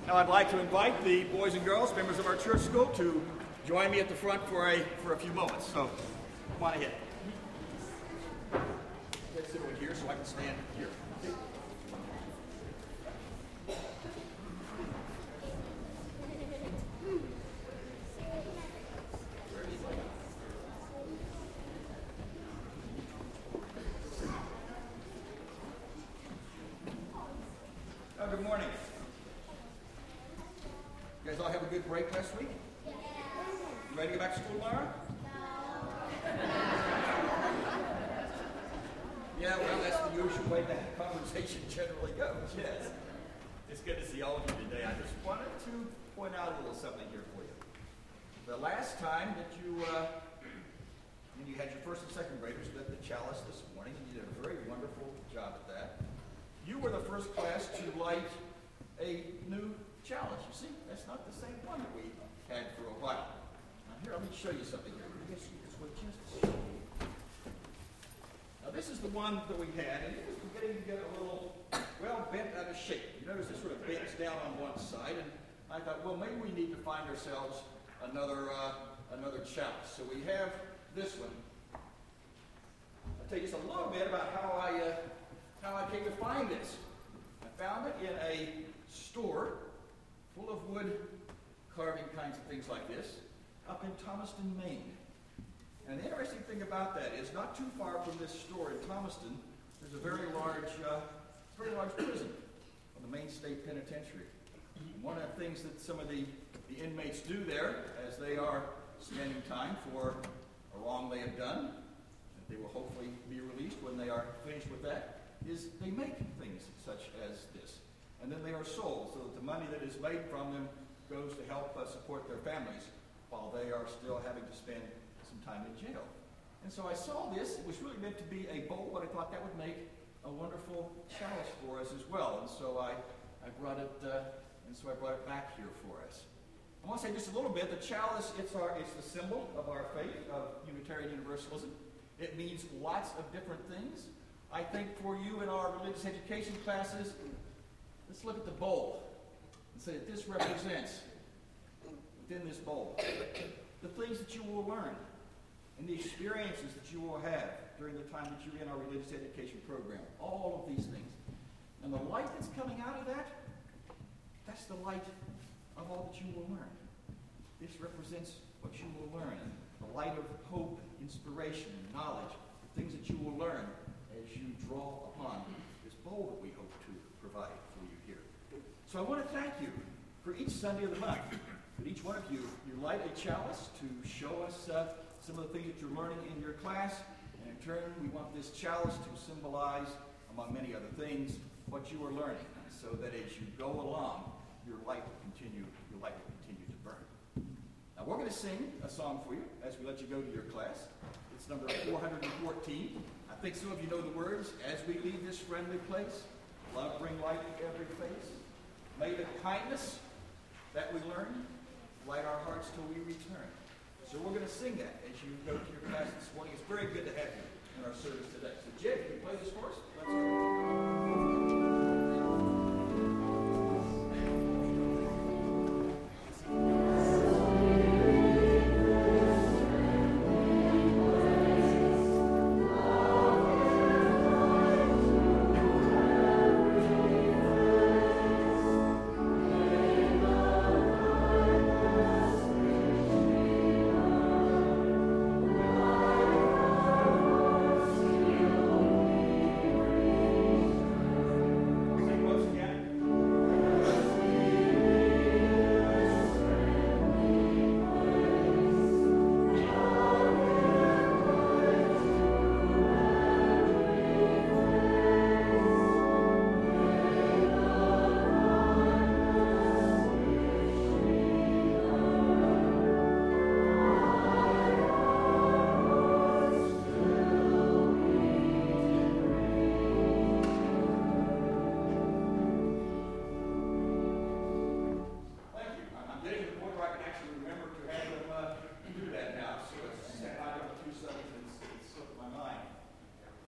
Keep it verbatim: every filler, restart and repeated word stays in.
Now I'd like to invite the boys and girls, members of our church school, to join me at the front for a for a few moments. So, come on ahead. Let's sit over here so I can stand here. Oh, good morning. You guys all have a good break last week? Yeah. You ready to go back to school tomorrow? No. Yeah, well, that's the usual way that conversation generally goes, yes. It's good to see all of you today. I just wanted to point out a little something here for you. The last time that you, uh, when you had your first and second graders lit the chalice this morning, and you did a very wonderful job at that, you were the first class to light a new chalice. You see, that's not the same one that we had for a while. Now here, let me show you something here. I guess you just just show you. Now this is the one that we had, and it was beginning to get a little, well, bent out of shape. You notice it sort of bends down on one side, and I thought, well, maybe we need to find ourselves another uh, another chalice. So we have this one. I'll tell you just a little bit about how I uh, how I came to find this. I found it in a store full of wood carving kinds of things like this up in Thomaston, Maine. And the interesting thing about that is not too far from this store in Thomaston, there's a very large, uh, very large prison of the Maine State Penitentiary. And one of the things that some of the, the inmates do there as they are spending time for a wrong they have done, that they will hopefully be released when they are finished with that, is they make things such as this. And then they are sold so that the money that is made from them goes to help uh, support their families while they are still having to spend some time in jail. And so I saw this. It was really meant to be a bowl, but I thought that would make a wonderful chalice for us as well. And so I, I brought it, uh, and so I brought it back here for us. I want to say just a little bit. The chalice, it's our, it's the symbol of our faith, of Unitarian Universalism. It means lots of different things. I think for you in our religious education classes, let's look at the bowl and say that this represents, within this bowl, the things that you will learn and the experiences that you will have during the time that you're in our religious education program. All of these things. And the light that's coming out of that, that's the light of all that you will learn. This represents what you will learn. The light of hope, inspiration, and knowledge, the things that you will learn as you draw upon this bowl that we hope to provide for you here. So I want to thank you for each Sunday of the month. That each one of you, you light a chalice to show us uh, some of the things that you're learning in your class. And in turn, we want this chalice to symbolize, among many other things, what you are learning. So that as you go along, your light will continue, your light will continue to burn. Now we're going to sing a song for you as we let you go to your class. It's number four hundred fourteen. I think some of you know the words. As we leave this friendly place, love bring light to every face. May the kindness that we learn light our hearts till we return. So we're going to sing that as you go to your class this morning. It's very good to have you in our service today. So Jay, can you play this for us? Let's go.